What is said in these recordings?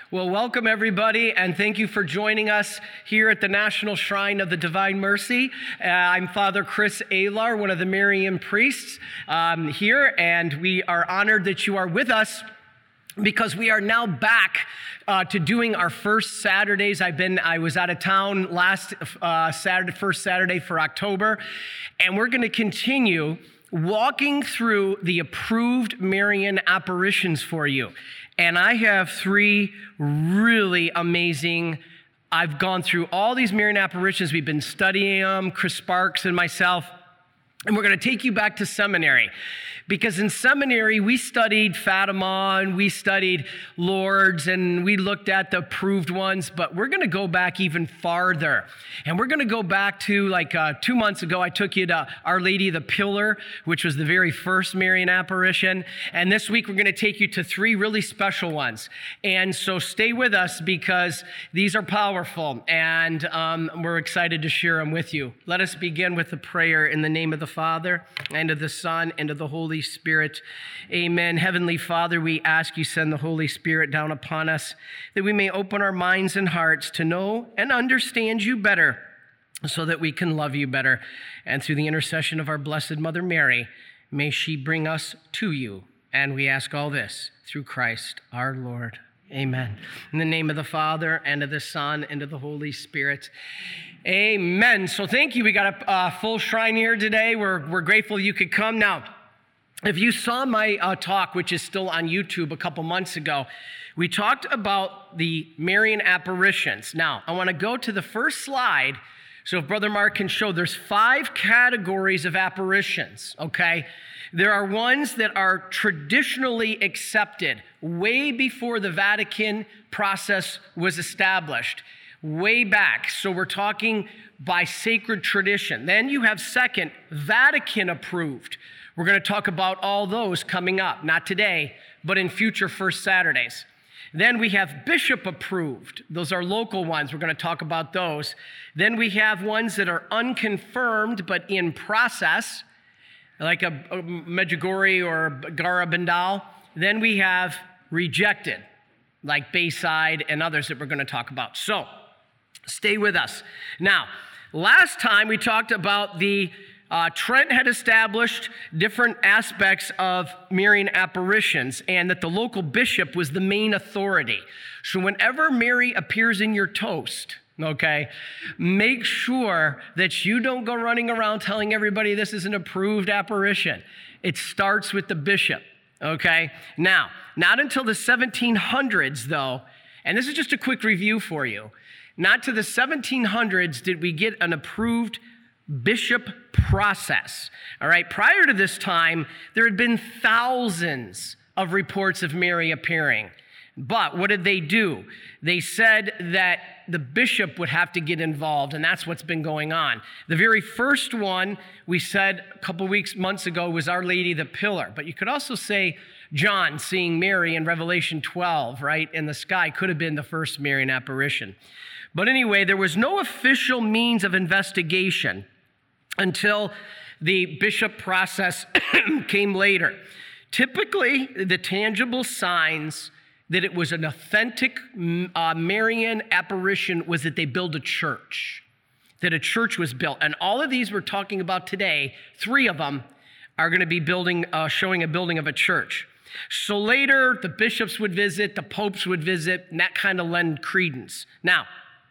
Well, welcome everybody, and thank you for joining us here at the National Shrine of the Divine Mercy. I'm Father Chris Alar, one of the Marian priests here, and we are honored that you are with us because we are now back to doing our first Saturdays. I was out of town last first Saturday for October, and we're going to continue walking through the approved Marian apparitions for you. And I have three really amazing, I've gone through all these Marian apparitions. We've been studying them, Chris Sparks and myself, and we're going to take you back to seminary. Because in seminary, we studied Fatima and we studied Lourdes and we looked at the approved ones, but we're going to go back even farther. And we're going to go back to 2 months ago, I took you to Our Lady of the Pillar, which was the very first Marian apparition. And this week, we're going to take you to three really special ones. And so stay with us because these are powerful and we're excited to share them with you. Let us begin with a prayer in the name of the Father and of the Son and of the Holy Spirit. Amen. Heavenly Father, we ask you send the Holy Spirit down upon us that we may open our minds and hearts to know and understand you better so that we can love you better. And through the intercession of our Blessed Mother Mary, may she bring us to you. And we ask all this through Christ our Lord. Amen. In the name of the Father, and of the Son, and of the Holy Spirit. Amen. So thank you. We got a full shrine here today. We're grateful you could come. Now, if you saw my talk, which is still on YouTube a couple months ago, we talked about the Marian apparitions. Now, I want to go to the first slide. So if Brother Mark can show, there's 5 categories of apparitions, okay? There are ones that are traditionally accepted way before the Vatican process was established, way back. So we're talking by sacred tradition. Then you have second, Vatican approved. We're going to talk about all those coming up, not today, but in future First Saturdays. Then we have bishop approved. Those are local ones. We're going to talk about those. Then we have ones that are unconfirmed but in process, like a Medjugorje or Garabandal. Then we have rejected, like Bayside and others that we're going to talk about. So stay with us. Now, last time we talked about Trent had established different aspects of Marian apparitions and that the local bishop was the main authority. So whenever Mary appears in your toast, okay, make sure that you don't go running around telling everybody this is an approved apparition. It starts with the bishop, okay? Now, not until the 1700s, though, and this is just a quick review for you, not to the 1700s did we get an approved bishop process. All right, prior to this time, there had been thousands of reports of Mary appearing. But what did they do? They said that the bishop would have to get involved, and that's what's been going on. The very first one we said a couple months ago was Our Lady of the Pillar. But you could also say John seeing Mary in Revelation 12, right, in the sky could have been the first Marian apparition. But anyway, there was no official means of investigation until the bishop process came later. Typically, the tangible signs that it was an authentic Marian apparition was that they built a church, that a church was built. And all of these we're talking about today, 3 of them are going to be showing a building of a church. So later, the bishops would visit, the popes would visit, and that kind of lend credence. Now,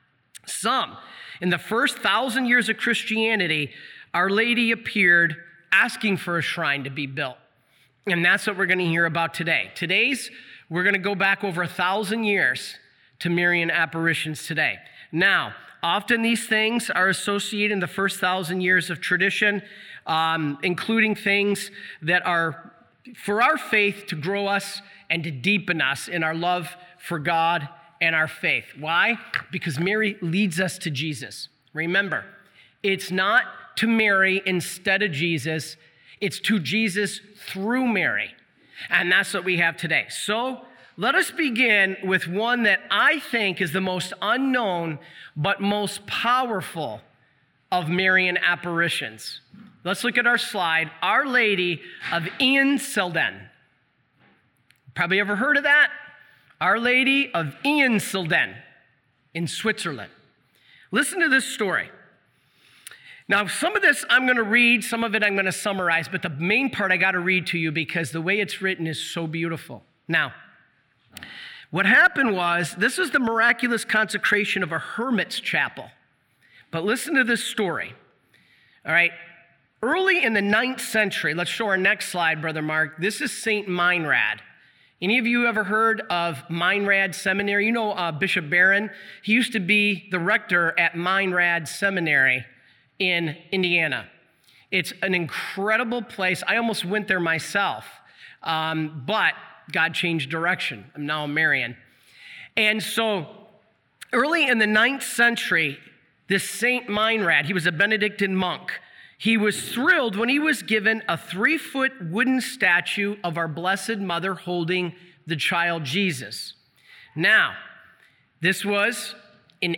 in the first 1,000 years of Christianity, Our Lady appeared asking for a shrine to be built. And that's what we're going to hear about today. We're going to go back over 1,000 years to Marian apparitions today. Now, often these things are associated in the first 1,000 years of tradition, including things that are for our faith to grow us and to deepen us in our love for God and our faith. Why? Because Mary leads us to Jesus. Remember, it's not to Mary instead of Jesus. It's to Jesus through Mary. And that's what we have today. So let us begin with one that I think is the most unknown but most powerful of Marian apparitions. Let's look at our slide. Our Lady of Einsiedeln. Probably ever heard of that? Our Lady of Einsiedeln in Switzerland. Listen to this story. Now, some of this I'm going to read, some of it I'm going to summarize, but the main part I got to read to you because the way it's written is so beautiful. Now, what happened was, this is the miraculous consecration of a hermit's chapel. But listen to this story. All right. Early in the 9th century, let's show our next slide, Brother Mark. This is St. Meinrad. Any of you ever heard of Meinrad Seminary? You know Bishop Barron? He used to be the rector at Meinrad Seminary in Indiana. It's an incredible place. I almost went there myself, but God changed direction. I'm now a Marian. And so early in the 9th century, this Saint Meinrad, he was a Benedictine monk. He was thrilled when he was given a 3-foot wooden statue of our Blessed Mother holding the child Jesus. Now, this was in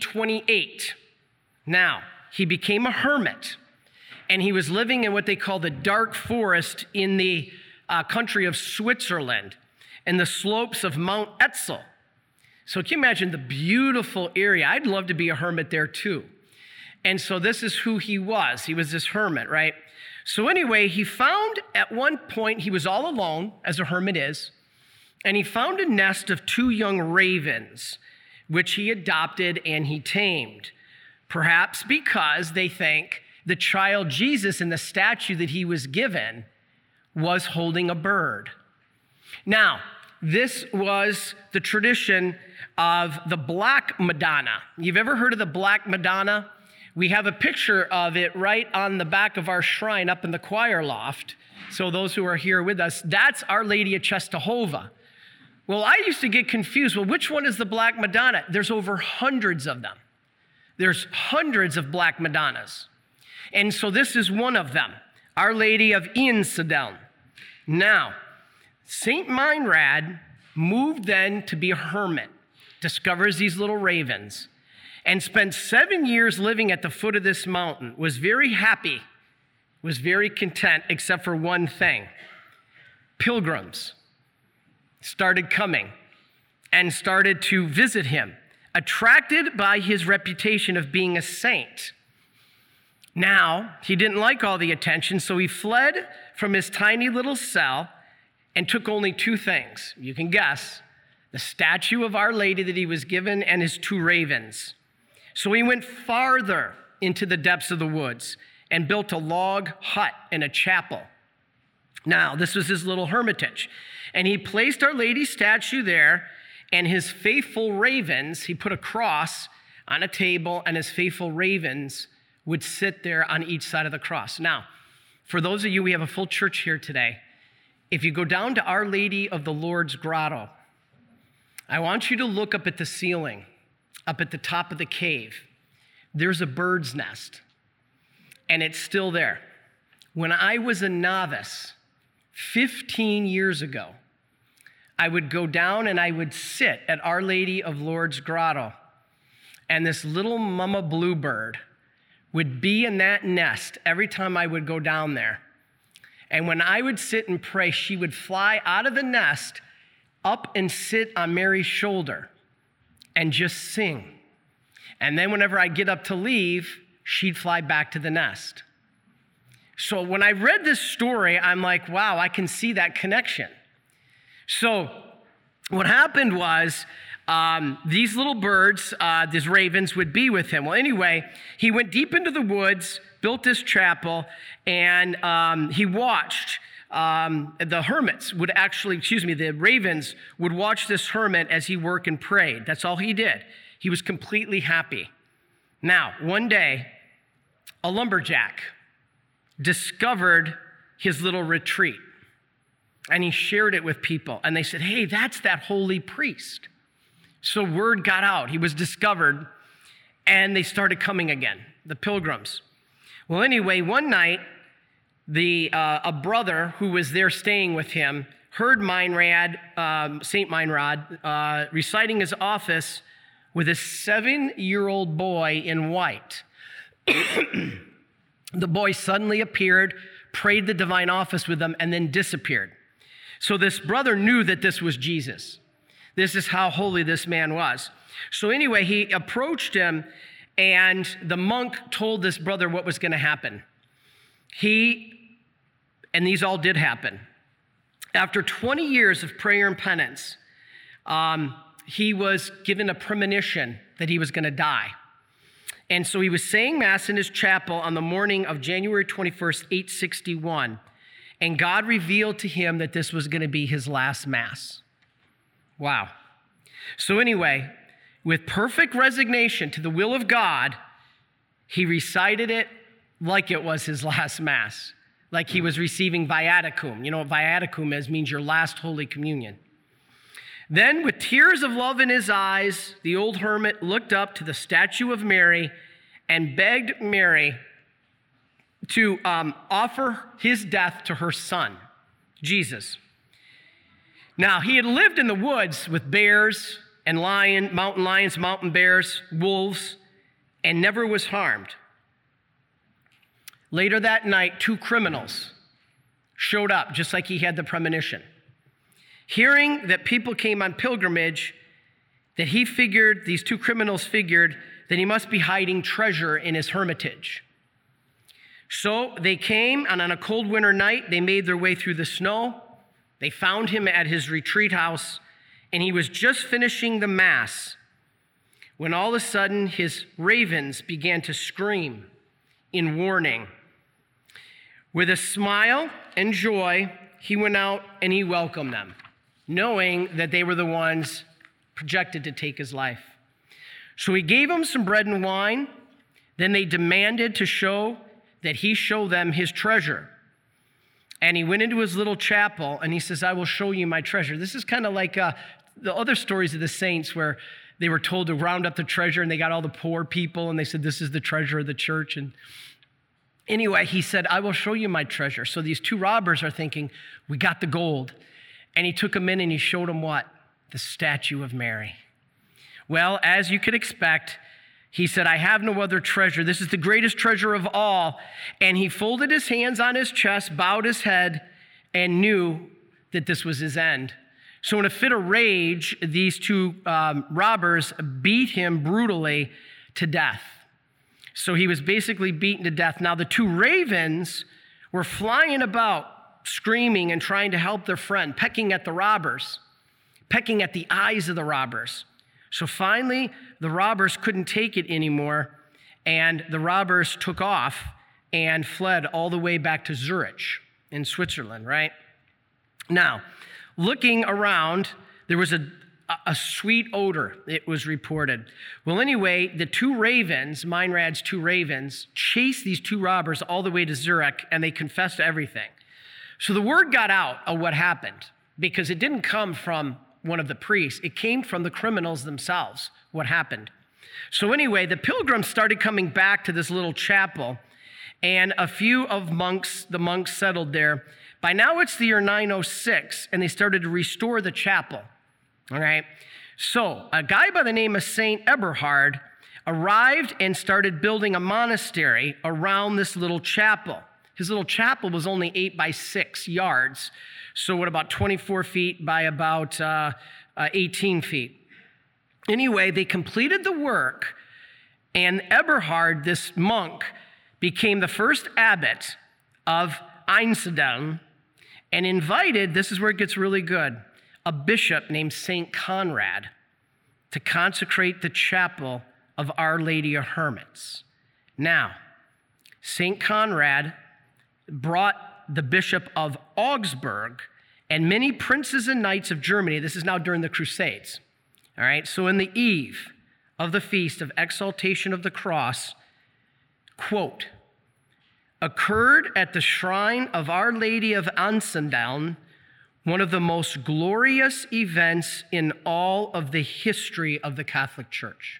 828. Now, he became a hermit, and he was living in what they call the dark forest in the country of Switzerland and the slopes of Mount Etzel. So can you imagine the beautiful area? I'd love to be a hermit there too. And so this is who he was. He was this hermit, right? So anyway, he found at one point, he was all alone, as a hermit is, and he found a nest of 2 young ravens, which he adopted and he tamed. Perhaps because they think the child Jesus in the statue that he was given was holding a bird. Now, this was the tradition of the Black Madonna. You've ever heard of the Black Madonna? We have a picture of it right on the back of our shrine up in the choir loft. So those who are here with us, that's Our Lady of Czestochowa. Well, I used to get confused. Well, which one is the Black Madonna? There's over hundreds of them. There's hundreds of Black Madonnas. And so this is one of them, Our Lady of Einsiedeln. Now, St. Meinrad moved then to be a hermit, discovers these little ravens, and spent 7 years living at the foot of this mountain, was very happy, was very content, except for one thing. Pilgrims started coming and started to visit him, attracted by his reputation of being a saint. Now, he didn't like all the attention, so he fled from his tiny little cell and took only 2 things. You can guess, the statue of Our Lady that he was given and his 2 ravens. So he went farther into the depths of the woods and built a log hut and a chapel. Now, this was his little hermitage. And he placed Our Lady's statue there, and his faithful ravens, he put a cross on a table, and his faithful ravens would sit there on each side of the cross. Now, for those of you, we have a full church here today. If you go down to Our Lady of the Lord's Grotto, I want you to look up at the ceiling, up at the top of the cave. There's a bird's nest, and it's still there. When I was a novice, 15 years ago, I would go down and I would sit at Our Lady of Lord's Grotto, and this little mama bluebird would be in that nest every time I would go down there. And when I would sit and pray, she would fly out of the nest up and sit on Mary's shoulder and just sing. And then whenever I get up to leave, she'd fly back to the nest. So when I read this story, I'm like, wow, I can see that connection. So what happened was these little birds, these ravens, would be with him. Well, anyway, he went deep into the woods, built this chapel, and he watched the ravens would watch this hermit as he worked and prayed. That's all he did. He was completely happy. Now, one day, a lumberjack discovered his little retreat, and he shared it with people, and they said, hey, that's that holy priest. So word got out. He was discovered, and they started coming again, the pilgrims. Well, anyway, one night, a brother who was there staying with him heard St. Meinrad, reciting his office with a 7-year-old boy in white. The boy suddenly appeared, prayed the divine office with them, and then disappeared. So this brother knew that this was Jesus. This is how holy this man was. So anyway, he approached him, and the monk told this brother what was going to happen. And these all did happen. After 20 years of prayer and penance, he was given a premonition that he was going to die. And so he was saying Mass in his chapel on the morning of January 21st, 861, and God revealed to him that this was going to be his last Mass. Wow. So anyway, with perfect resignation to the will of God, he recited it like it was his last Mass, like he was receiving viaticum. You know what viaticum is? It means your last Holy Communion. Then, with tears of love in his eyes, the old hermit looked up to the statue of Mary and begged Mary to offer his death to her son, Jesus. Now, he had lived in the woods with bears and mountain lions, mountain bears, wolves, and never was harmed. Later that night, 2 criminals showed up, just like he had the premonition. Hearing that people came on pilgrimage, these 2 criminals figured that he must be hiding treasure in his hermitage. So they came, and on a cold winter night, they made their way through the snow. They found him at his retreat house, and he was just finishing the Mass when all of a sudden his ravens began to scream in warning. With a smile and joy, he went out and he welcomed them, knowing that they were the ones projected to take his life. So he gave them some bread and wine. Then they demanded to show that he show them his treasure. And he went into his little chapel and he says, I will show you my treasure. This is kind of like the other stories of the saints where they were told to round up the treasure and they got all the poor people and they said, this is the treasure of the church. And anyway, he said, I will show you my treasure. So these 2 robbers are thinking, we got the gold. And he took them in and he showed them what? The statue of Mary. Well, as you could expect, he said, I have no other treasure. This is the greatest treasure of all. And he folded his hands on his chest, bowed his head, and knew that this was his end. So in a fit of rage, these 2 robbers beat him brutally to death. So he was basically beaten to death. Now the 2 ravens were flying about, screaming and trying to help their friend, pecking at the robbers, pecking at the eyes of the robbers. So finally, the robbers couldn't take it anymore, and the robbers took off and fled all the way back to Zurich in Switzerland, right? Now, looking around, there was a sweet odor, it was reported. Well, anyway, the 2 ravens, Meinrad's 2 ravens, chased these 2 robbers all the way to Zurich, and they confessed everything. So the word got out of what happened, because it didn't come from one of the priests. It came from the criminals themselves, what happened. So anyway, the pilgrims started coming back to this little chapel, and a few of the monks settled there. By now it's the year 906, and they started to restore the chapel. All right. So a guy by the name of Saint Eberhard arrived and started building a monastery around this little chapel. His little chapel was only 8 by 6 yards. So what, about 24 feet by about 18 feet. Anyway, they completed the work, and Eberhard, this monk, became the first abbot of Einsiedeln and invited, this is where it gets really good, a bishop named St. Conrad to consecrate the chapel of Our Lady of Hermits. Now, St. Conrad brought the Bishop of Augsburg and many princes and knights of Germany. This is now during the Crusades. All right, so in the eve of the Feast of Exaltation of the Cross, quote, occurred at the shrine of Our Lady of Einsiedeln one of the most glorious events in all of the history of the Catholic Church.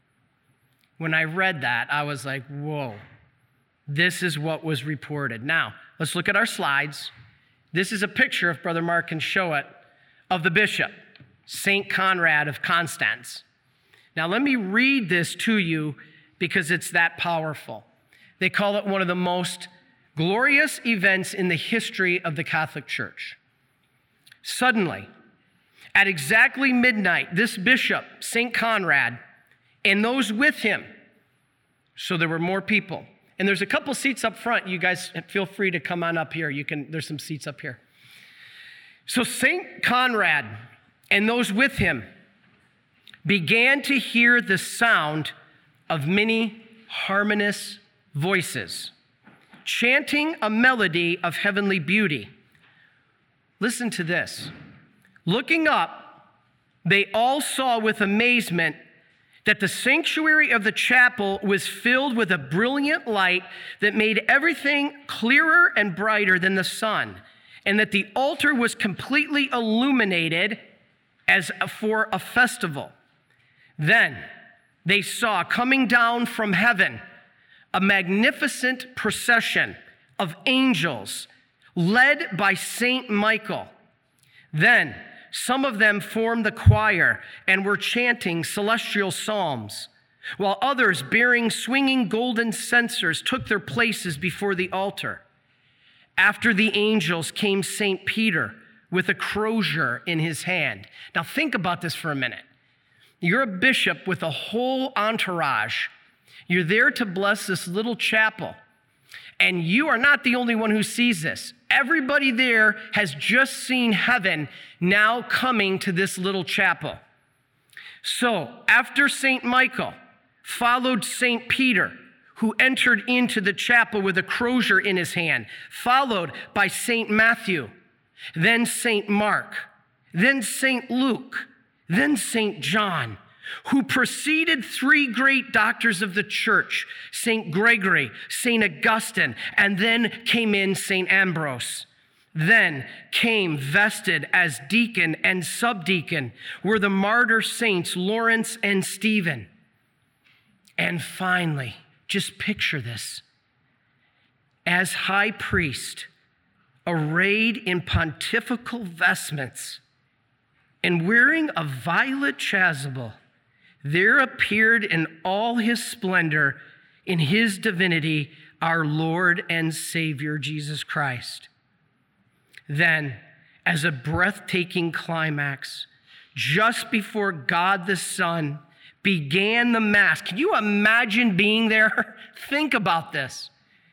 When I read that, I was like, whoa, this is what was reported. Now, let's look at our slides. This is a picture, if Brother Mark can show it, of the bishop, St. Conrad of Constance. Now, let me read this to you because it's that powerful. They call it one of the most glorious events in the history of the Catholic Church. Suddenly, At exactly midnight, this bishop, St. Conrad, and those with him, so there were more people. And there's a couple seats up front. You guys feel free to come on up here. There's some seats up here. So St. Conrad and those with him began to hear the sound of many harmonious voices, chanting a melody of heavenly beauty. Listen to this. Looking up, they all saw with amazement that the sanctuary of the chapel was filled with a brilliant light that made everything clearer and brighter than the sun, and that the altar was completely illuminated as for a festival. Then they saw coming down from heaven a magnificent procession of angels led by Saint Michael. Then some of them formed the choir and were chanting celestial psalms, while others bearing swinging golden censers took their places before the altar. After the angels came St. Peter with a crozier in his hand. Now think about this for a minute. You're a bishop with a whole entourage. You're there to bless this little chapel. And you are not the only one who sees this. Everybody there has just seen heaven now coming to this little chapel. So after St. Michael followed St. Peter, who entered into the chapel with a crozier in his hand, followed by St. Matthew, then St. Mark, then St. Luke, then St. John, who preceded three great doctors of the church, St. Gregory, St. Augustine, and then came in St. Ambrose. Then came vested as deacon and subdeacon were the martyr saints Lawrence and Stephen. And finally, just picture this, as high priest, arrayed in pontifical vestments and wearing a violet chasuble, there appeared in all his splendor, in his divinity, our Lord and Savior, Jesus Christ. Then, as a breathtaking climax, just before God the Son began the Mass. Can you imagine being there? Think about this.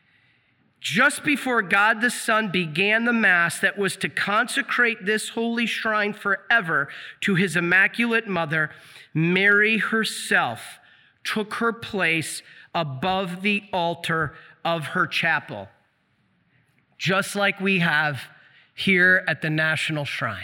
Just before God the Son began the Mass that was to consecrate this holy shrine forever to his Immaculate Mother, Mary herself took her place above the altar of her chapel, just like we have here at the National Shrine.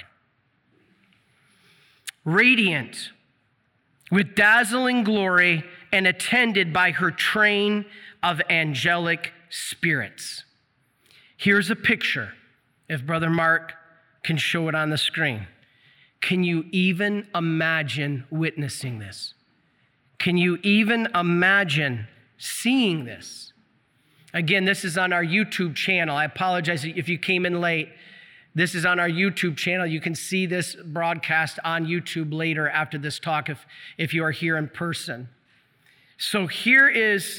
Radiant with dazzling glory and attended by her train of angelic spirits. Here's a picture, if Brother Mark can show it on the screen. Can you even imagine witnessing this? Can you even imagine seeing this? Again, this is on our YouTube channel. I apologize if you came in late. This is on our YouTube channel. You can see this broadcast on YouTube later after this talk if you are here in person. So here is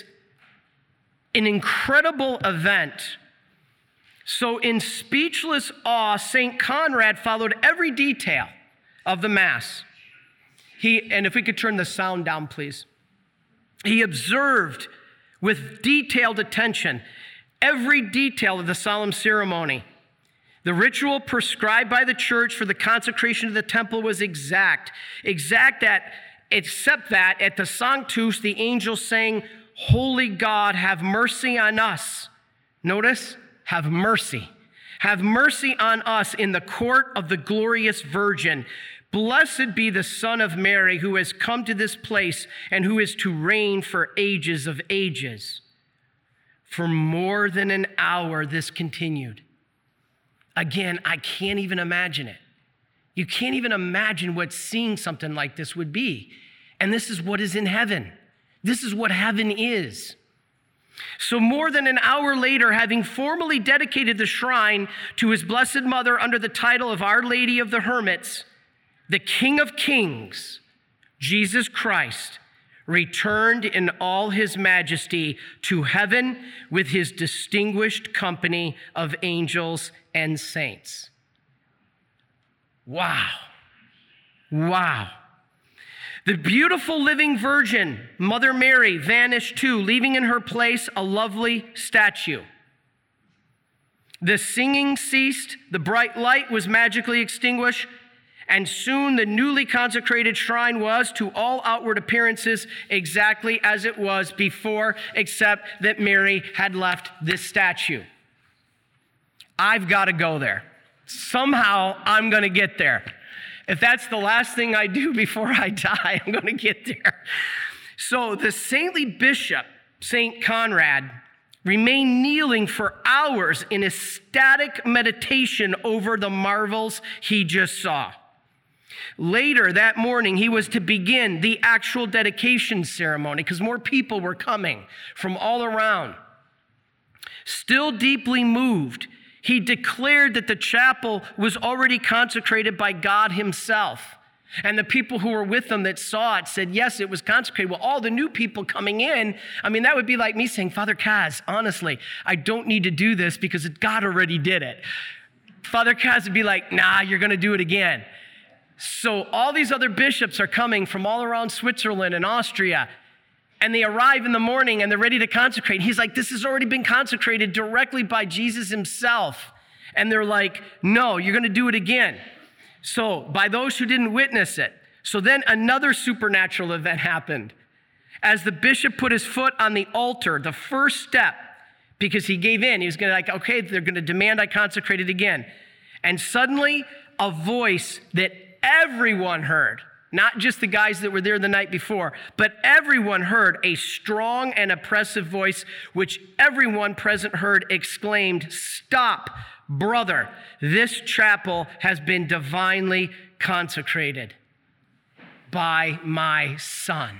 an incredible event. So in speechless awe, St. Conrad followed every detail of the Mass. And if we could turn the sound down, please. He observed with detailed attention every detail of the solemn ceremony. The ritual prescribed by the church for the consecration of the temple was exact except that at the Sanctus, the angels sang, "Holy God, have mercy on us." Notice, have mercy. Have mercy on us in the court of the glorious Virgin. Blessed be the Son of Mary, who has come to this place and who is to reign for ages of ages. For more than an hour, this continued. Again, I can't even imagine it. You can't even imagine what seeing something like this would be. And this is what is in heaven. This is what heaven is. So more than an hour later, having formally dedicated the shrine to his Blessed Mother under the title of Our Lady of the Hermits, the King of Kings, Jesus Christ, returned in all his majesty to heaven with his distinguished company of angels and saints. Wow. Wow. The beautiful living virgin, Mother Mary, vanished too, leaving in her place a lovely statue. The singing ceased, the bright light was magically extinguished, and soon the newly consecrated shrine was, to all outward appearances, exactly as it was before, except that Mary had left this statue. I've got to go there. Somehow I'm going to get there. If that's the last thing I do before I die, I'm going to get there. So the saintly bishop, St. Conrad, remained kneeling for hours in ecstatic meditation over the marvels he just saw. Later that morning, he was to begin the actual dedication ceremony because more people were coming from all around. Still deeply moved, he declared that the chapel was already consecrated by God himself. And the people who were with him that saw it said, yes, it was consecrated. Well, all the new people coming in, that would be like me saying, Father Kaz, honestly, I don't need to do this because God already did it. Father Kaz would be like, nah, you're going to do it again. So all these other bishops are coming from all around Switzerland and Austria, and they arrive in the morning and they're ready to consecrate. He's like, this has already been consecrated directly by Jesus himself. And they're like, no, you're going to do it again. So by those who didn't witness it. So then another supernatural event happened. As the bishop put his foot on the altar, the first step, because he gave in, he was going to okay, they're going to demand I consecrate it again. And suddenly a voice that everyone heard, not just the guys that were there the night before, but everyone heard a strong and oppressive voice, which everyone present heard, exclaimed, "Stop, brother, this chapel has been divinely consecrated by my son."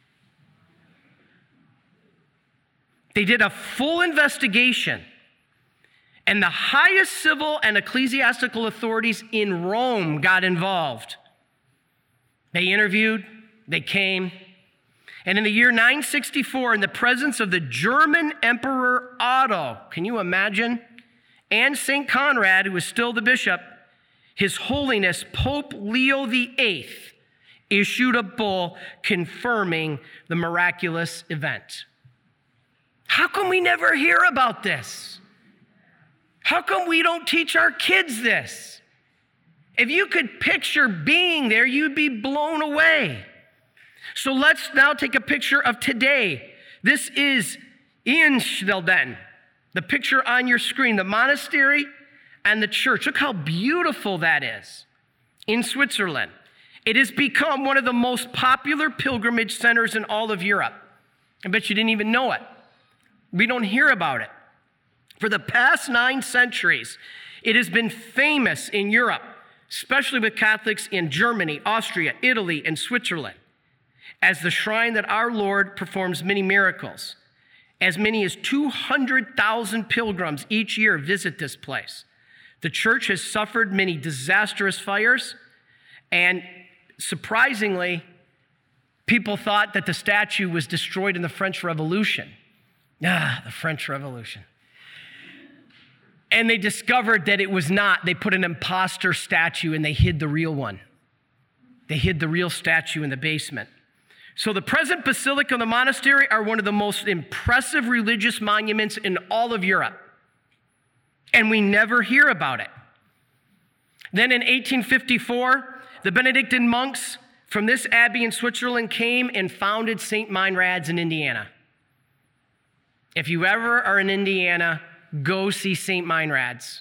They did a full investigation, and the highest civil and ecclesiastical authorities in Rome got involved. They interviewed, they came, and in the year 964, in the presence of the German Emperor Otto, can you imagine? And St. Conrad, who was still the bishop, His Holiness Pope Leo VIII issued a bull confirming the miraculous event. How come we never hear about this? How come we don't teach our kids this? If you could picture being there, you'd be blown away. So let's now take a picture of today. This is Einsiedeln, the picture on your screen, the monastery and the church. Look how beautiful that is in Switzerland. It has become one of the most popular pilgrimage centers in all of Europe. I bet you didn't even know it. We don't hear about it. For the past 9 centuries, it has been famous in Europe, especially with Catholics in Germany, Austria, Italy, and Switzerland, as the shrine that our Lord performs many miracles. As many as 200,000 pilgrims each year visit this place. The church has suffered many disastrous fires, and surprisingly, people thought that the statue was destroyed in the French Revolution. The French Revolution. And they discovered that it was not. They put an imposter statue and they hid the real one. They hid the real statue in the basement. So the present basilica and the monastery are one of the most impressive religious monuments in all of Europe. And we never hear about it. Then in 1854, the Benedictine monks from this abbey in Switzerland came and founded St. Meinrad's in Indiana. If you ever are in Indiana, go see St. Meinrad's.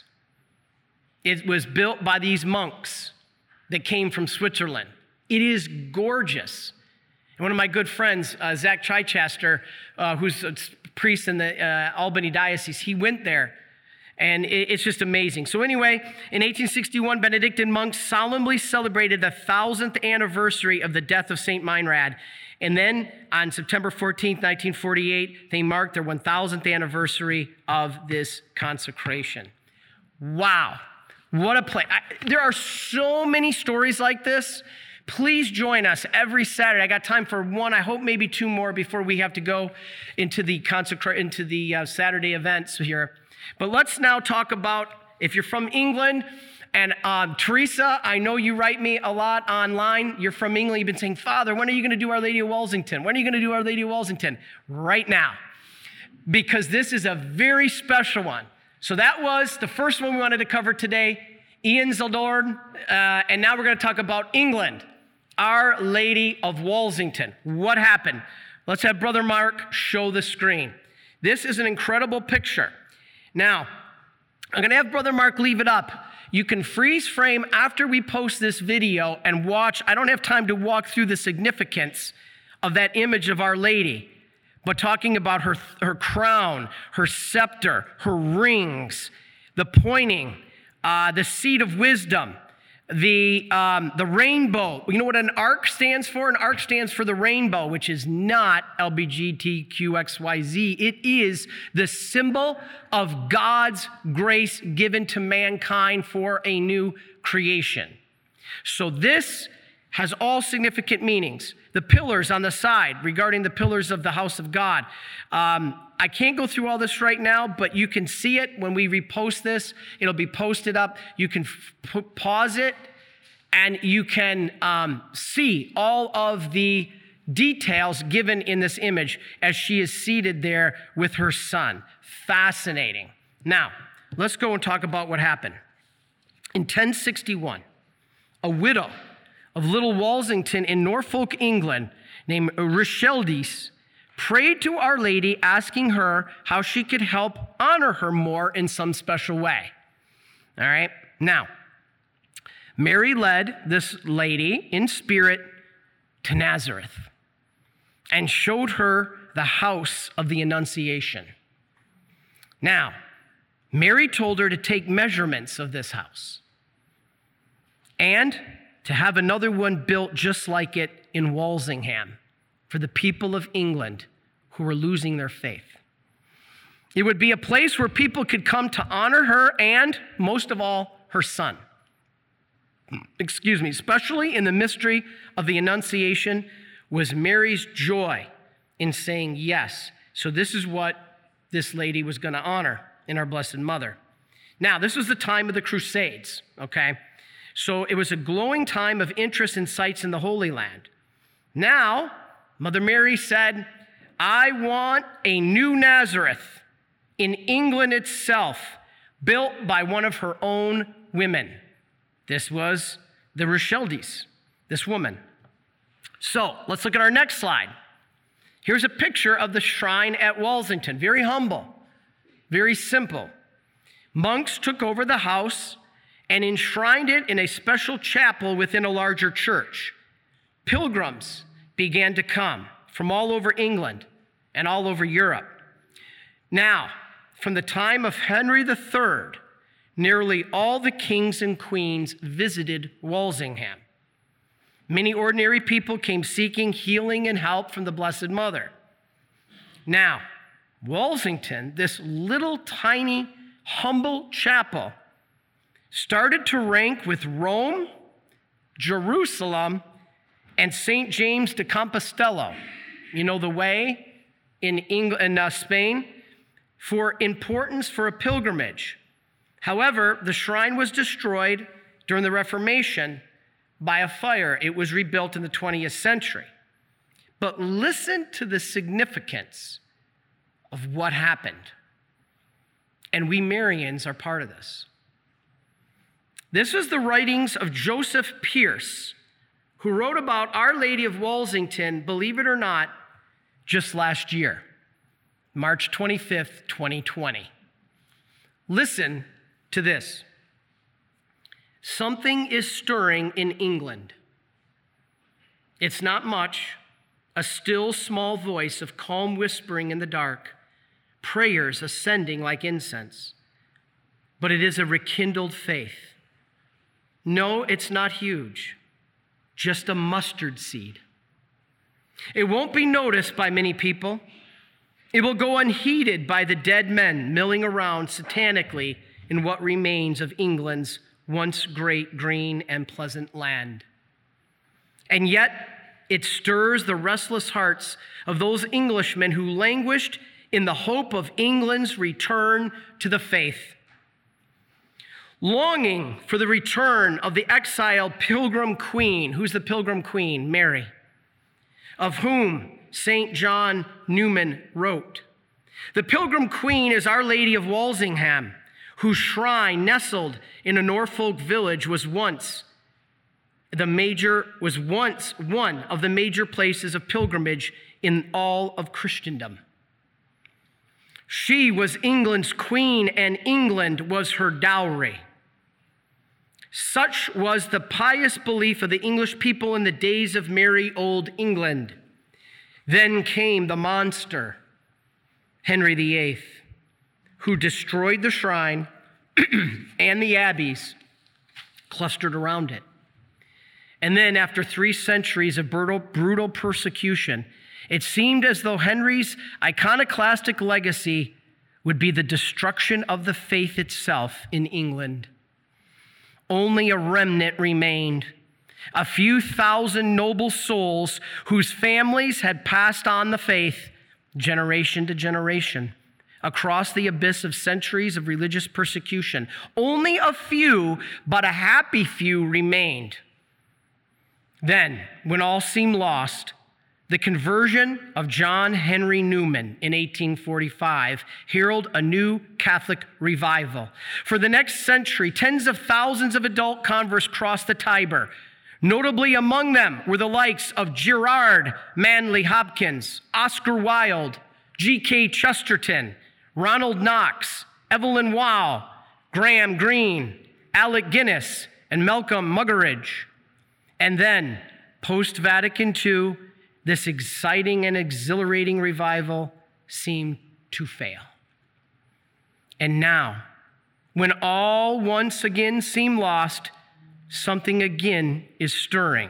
It was built by these monks that came from Switzerland. It is gorgeous. And one of my good friends, Zach Chichester, who's a priest in the Albany Diocese, he went there, and it's just amazing. So anyway, in 1861, Benedictine monks solemnly celebrated the 1000th anniversary of the death of St. Meinrad. And then on September 14th, 1948, they marked their 1000th anniversary of this consecration. Wow, what a place. There are so many stories like this. Please join us every Saturday. I got time for one, I hope maybe 2 more before we have to go into the Saturday events here. But let's now talk about, if you're from England, And Teresa, I know you write me a lot online. You're from England. You've been saying, Father, when are you going to do Our Lady of Walsington? When are you going to do Our Lady of Walsington? Right now. Because this is a very special one. So that was the first one we wanted to cover today, Ian Zaldorn. And now we're going to talk about England, Our Lady of Walsington. What happened? Let's have Brother Mark show the screen. This is an incredible picture. Now, I'm going to have Brother Mark leave it up. You can freeze frame after we post this video and watch. I don't have time to walk through the significance of that image of Our Lady, but talking about her crown, her scepter, her rings, the pointing, the seat of wisdom, the rainbow. You know what an arc stands for? An arc stands for the rainbow, which is not LBGTQXYZ. It is the symbol of God's grace given to mankind for a new creation. So this has all significant meanings. The pillars on the side, regarding the pillars of the house of God. I can't go through all this right now, but you can see it when we repost this. It'll be posted up. You can pause it, and you can see all of the details given in this image as she is seated there with her son. Fascinating. Now, let's go and talk about what happened. In 1061, a widow of Little Walsington in Norfolk, England, named Richeldes, prayed to Our Lady, asking her how she could help honor her more in some special way. All right? Now, Mary led this lady in spirit to Nazareth and showed her the house of the Annunciation. Now, Mary told her to take measurements of this house and to have another one built just like it in Walsingham for the people of England who were losing their faith. It would be a place where people could come to honor her and, most of all, her son. Especially in the mystery of the Annunciation was Mary's joy in saying yes. So this is what this lady was going to honor in our Blessed Mother. Now, this was the time of the Crusades, okay? So it was a glowing time of interest and sights in the Holy Land. Now, Mother Mary said, I want a new Nazareth in England itself, built by one of her own women. This was the Richeldes, this woman. So let's look at our next slide. Here's a picture of the shrine at Walsington. Very humble, very simple. Monks took over the house and enshrined it in a special chapel within a larger church. Pilgrims began to come from all over England and all over Europe. Now, from the time of Henry III, nearly all the kings and queens visited Walsingham. Many ordinary people came seeking healing and help from the Blessed Mother. Now, Walsington, this little tiny, humble chapel, started to rank with Rome, Jerusalem, and St. James de Compostela, you know, the way in Spain, for importance for a pilgrimage. However, the shrine was destroyed during the Reformation by a fire. It was rebuilt in the 20th century. But listen to the significance of what happened. And we Marians are part of this. This is the writings of Joseph Pierce, who wrote about Our Lady of Walsington, believe it or not, just last year, March 25th, 2020. Listen to this. Something is stirring in England. It's not much, a still small voice of calm whispering in the dark, prayers ascending like incense, but it is a rekindled faith. No, it's not huge, just a mustard seed. It won't be noticed by many people. It will go unheeded by the dead men milling around satanically in what remains of England's once great green and pleasant land. And yet, it stirs the restless hearts of those Englishmen who languished in the hope of England's return to the faith. longing for the return of the exiled pilgrim queen. Who's the pilgrim queen? Mary, of whom St. John Newman wrote. The pilgrim queen is Our Lady of Walsingham, whose shrine, nestled in a Norfolk village, was once one of the major places of pilgrimage in all of Christendom. She was England's queen, and England was her dowry. Such was the pious belief of the English people in the days of merry old England. Then came the monster, Henry VIII, who destroyed the shrine and the abbeys clustered around it. And then, after 3 centuries of brutal persecution, it seemed as though Henry's iconoclastic legacy would be the destruction of the faith itself in England. Only a remnant remained, a few thousand noble souls whose families had passed on the faith generation to generation across the abyss of centuries of religious persecution. Only a few, but a happy few, remained. Then, when all seemed lost, the conversion of John Henry Newman in 1845 heralded a new Catholic revival. For the next century, tens of thousands of adult converts crossed the Tiber. Notably among them were the likes of Gerard Manley Hopkins, Oscar Wilde, G.K. Chesterton, Ronald Knox, Evelyn Waugh, Graham Greene, Alec Guinness, and Malcolm Muggeridge. And then, post-Vatican II, this exciting and exhilarating revival seemed to fail. And now, when all once again seemed lost, something again is stirring.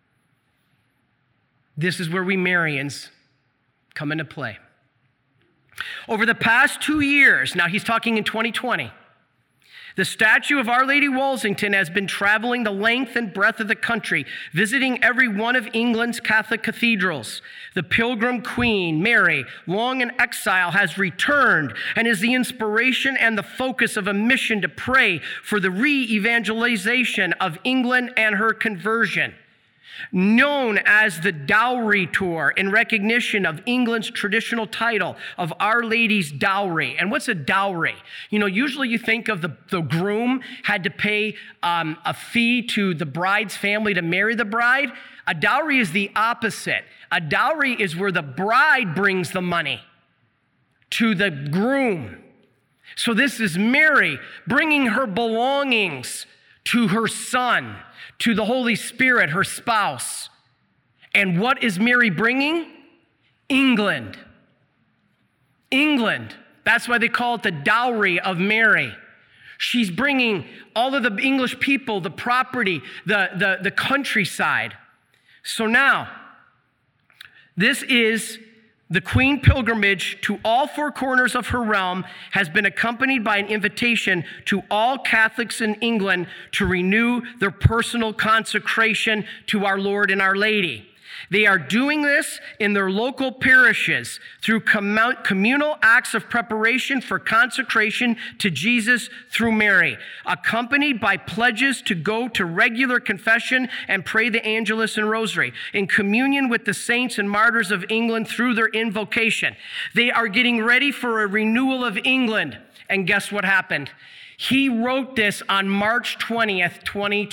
This is where we Marians come into play. Over the past 2 years, now he's talking in 2020, the statue of Our Lady Walsingham has been traveling the length and breadth of the country, visiting every one of England's Catholic cathedrals. The pilgrim queen, Mary, long in exile, has returned and is the inspiration and the focus of a mission to pray for the re-evangelization of England and her conversion. Known as the Dowry Tour, in recognition of England's traditional title of Our Lady's Dowry. And what's a dowry? You know, usually you think of the groom had to pay a fee to the bride's family to marry the bride. A dowry is the opposite. A dowry is where the bride brings the money to the groom. So this is Mary bringing her belongings to her son, to the Holy Spirit, her spouse. And what is Mary bringing? England. England. That's why they call it the dowry of Mary. She's bringing all of the English people, the property, the countryside. So now, this is the Queen pilgrimage to all 4 corners of her realm has been accompanied by an invitation to all Catholics in England to renew their personal consecration to our Lord and Our Lady. They are doing this in their local parishes through communal acts of preparation for consecration to Jesus through Mary, accompanied by pledges to go to regular confession and pray the Angelus and Rosary, in communion with the saints and martyrs of England through their invocation. They are getting ready for a renewal of England. And guess what happened? He wrote this on March 25th,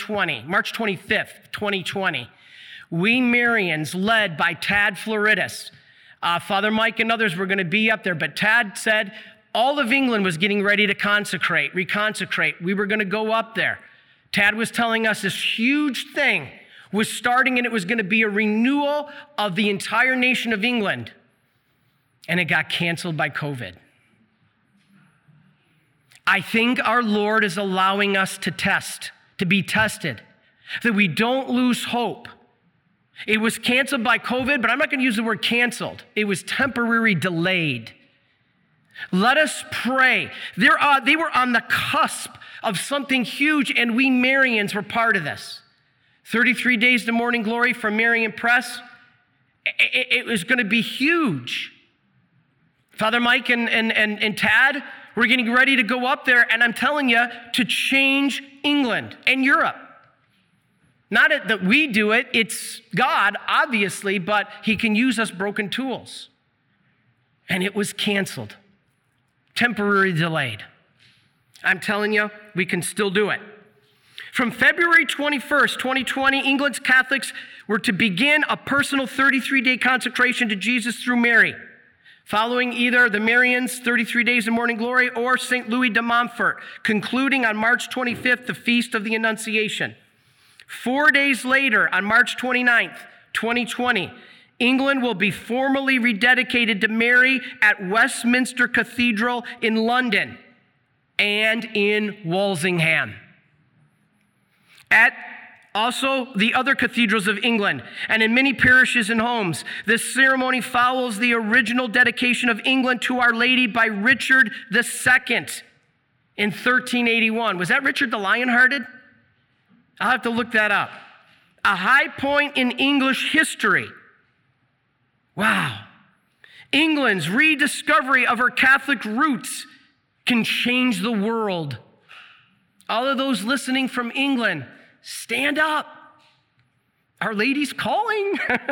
2020. We Marians, led by Tad Floridis, Father Mike and others were going to be up there, but Tad said all of England was getting ready to reconsecrate. We were going to go up there. Tad was telling us this huge thing was starting, and it was going to be a renewal of the entire nation of England. And it got canceled by COVID. I think our Lord is allowing us to be tested, that we don't lose hope. It was canceled by COVID, but I'm not going to use the word canceled. It was temporary delayed. Let us pray. They were on the cusp of something huge, and we Marians were part of this. 33 days to morning glory from Marian Press. It was going to be huge. Father Mike and Tad We're getting ready to go up there, and I'm telling you, to change England and Europe. Not that we do it, it's God, obviously, but he can use us broken tools. And it was canceled, temporarily delayed. I'm telling you, we can still do it. From February 21st, 2020, England's Catholics were to begin a personal 33-day consecration to Jesus through Mary, following either the Marians' 33 days of morning glory or St. Louis de Montfort, concluding on March 25th, the Feast of the Annunciation. 4 days later, on March 29th, 2020, England will be formally rededicated to Mary at Westminster Cathedral in London and in Walsingham. At also the other cathedrals of England and in many parishes and homes, this ceremony follows the original dedication of England to Our Lady by Richard II in 1381. Was that Richard the Lionhearted? I'll have to look that up. A high point in English history. Wow. England's rediscovery of her Catholic roots can change the world. All of those listening from England, stand up. Our Lady's calling.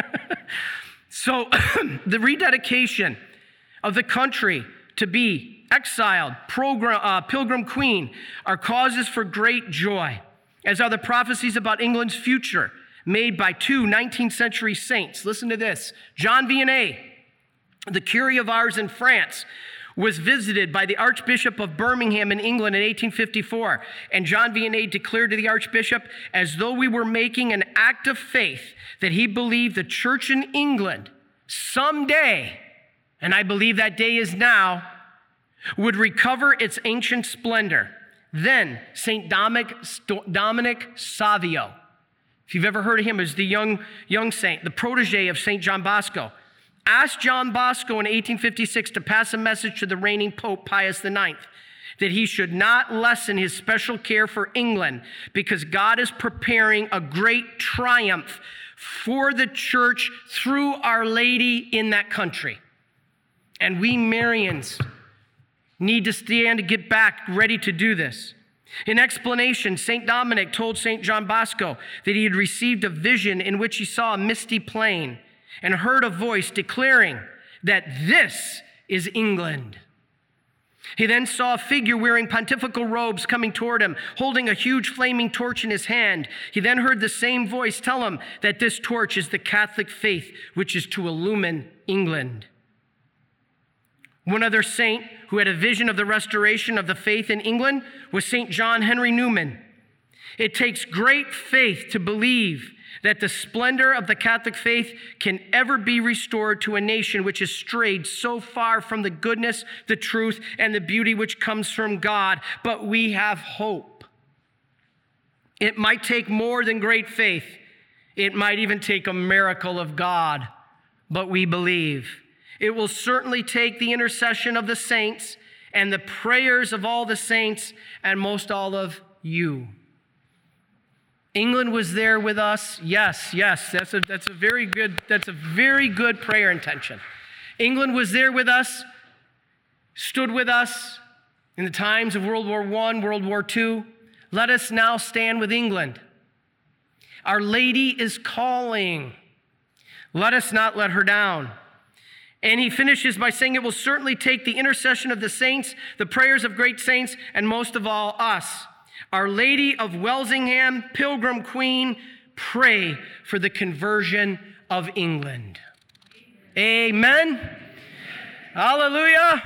So the rededication of the country to be exiled, pilgrim queen, are causes for great joy, as are the prophecies about England's future made by two 19th century saints. Listen to this. John Vianney, the Curé of Ars in France, was visited by the Archbishop of Birmingham in England in 1854. And John Vianney declared to the Archbishop, as though we were making an act of faith, that he believed the church in England someday, and I believe that day is now, would recover its ancient splendor. Then St. Dominic Savio, if you've ever heard of him, is the young saint, the protege of St. John Bosco, asked John Bosco in 1856 to pass a message to the reigning Pope Pius IX that he should not lessen his special care for England because God is preparing a great triumph for the church through Our Lady in that country. And we Marians need to stand to get back ready to do this. In explanation, St. Dominic told St. John Bosco that he had received a vision in which he saw a misty plain and heard a voice declaring that this is England. He then saw a figure wearing pontifical robes coming toward him, holding a huge flaming torch in his hand. He then heard the same voice tell him that this torch is the Catholic faith, which is to illumine England. One other saint who had a vision of the restoration of the faith in England was St. John Henry Newman. It takes great faith to believe that the splendor of the Catholic faith can ever be restored to a nation which has strayed so far from the goodness, the truth, and the beauty which comes from God. But we have hope. It might take more than great faith. It might even take a miracle of God, but we believe. It will certainly take the intercession of the saints and the prayers of all the saints and most all of you. England was there with us. Yes, that's a very good prayer intention. England was there with us, stood with us in the times of World War I, World War II. Let us now stand with England. Our Lady is calling. Let us not let her down. And he finishes by saying it will certainly take the intercession of the saints, the prayers of great saints, and most of all, us. Our Lady of Walsingham, Pilgrim Queen, pray for the conversion of England. Amen. Hallelujah.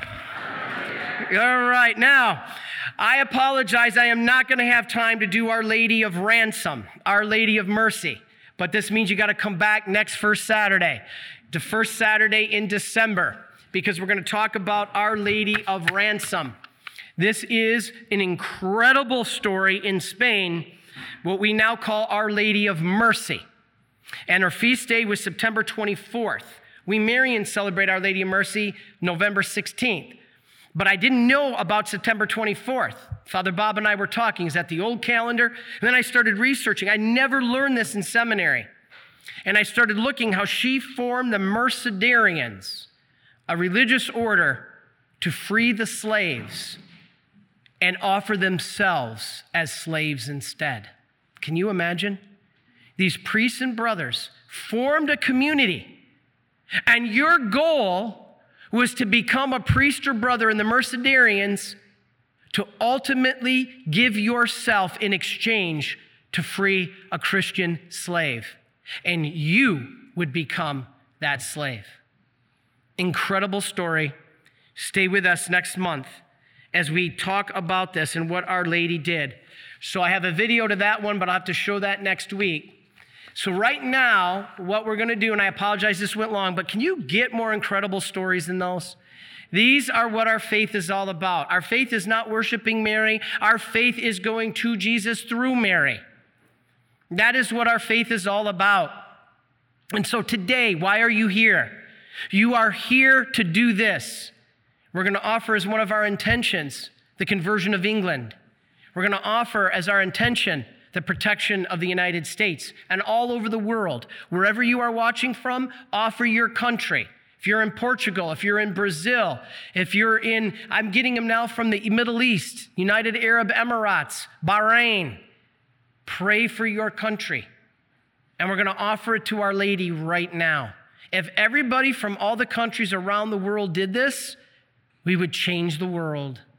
All right, now, I apologize. I am not going to have time to do Our Lady of Ransom, Our Lady of Mercy. But this means you got to come back next first Saturday, the first Saturday in December, because we're going to talk about Our Lady of Ransom. This is an incredible story in Spain, what we now call Our Lady of Mercy. And her feast day was September 24th. We Marians celebrate Our Lady of Mercy November 16th. But I didn't know about September 24th. Father Bob and I were talking. Is that the old calendar? And then I started researching. I never learned this in seminary. And I started looking how she formed the Mercedarians, a religious order to free the slaves and offer themselves as slaves instead. Can you imagine? These priests and brothers formed a community, and your goal was to become a priest or brother in the Mercedarians to ultimately give yourself in exchange to free a Christian slave. And you would become that slave. Incredible story. Stay with us next month as we talk about this and what Our Lady did. So I have a video to that one, but I'll have to show that next week. So right now, what we're going to do, and I apologize this went long, but can you get more incredible stories than those? These are what our faith is all about. Our faith is not worshiping Mary. Our faith is going to Jesus through Mary. That is what our faith is all about. And so today, why are you here? You are here to do this. We're going to offer as one of our intentions the conversion of England. We're going to offer as our intention the protection of the United States and all over the world. Wherever you are watching from, offer your country. If you're in Portugal, if you're in Brazil, if you're in, I'm getting them now from the Middle East, United Arab Emirates, Bahrain. Pray for your country. And we're going to offer it to Our Lady right now. If everybody from all the countries around the world did this, we would change the world.